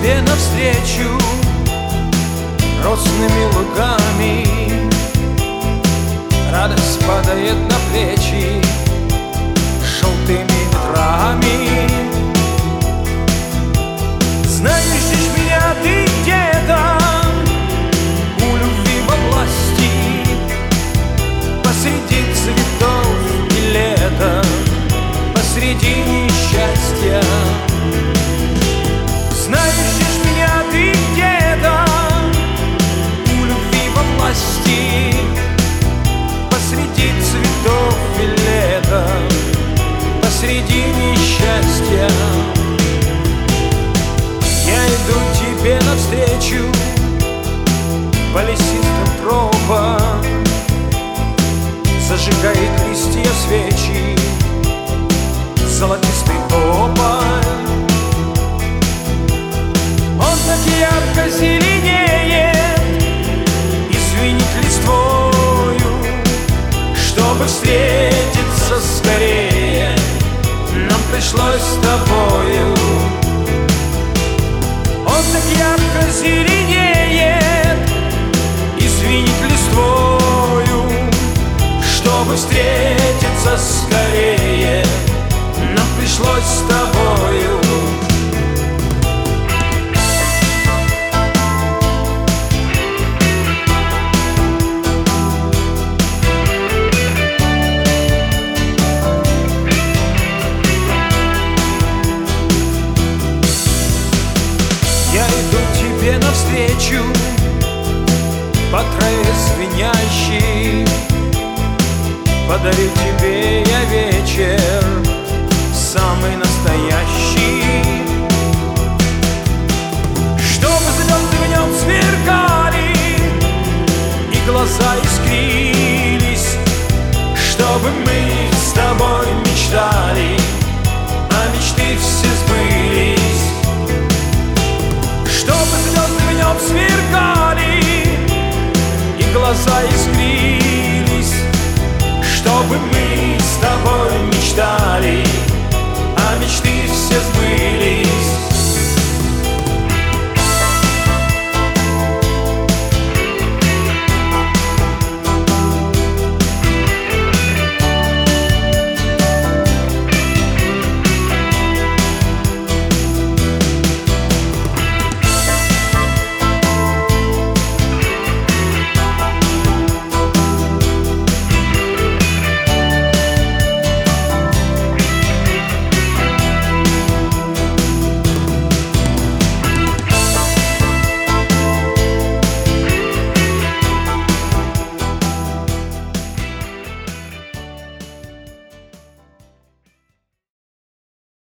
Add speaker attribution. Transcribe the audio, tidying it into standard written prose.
Speaker 1: тебе навстречу росными лугами. Радость падает на плечи желтыми ветрами. Знаешь, ждешь меня ты где-то у любви во власти, посреди цветов и лета, посреди несчастья. Знаешь, ждешь меня ты где-то у любви во власти, посреди цветов и лета, посреди несчастья. Я иду тебе навстречу по лесистым тропам, зажигает листья свечи золотистый тополь. Он так ярко зеленеет и звенит листвою. Чтобы встретиться скорее, нам пришлось с тобою. Он так ярко зеленеет и звенит листвою. Чтобы встретиться скорее, нам пришлось с тобою. Я иду тебе навстречу по траве звенящей. Подарю тебе я вечер самый настоящий.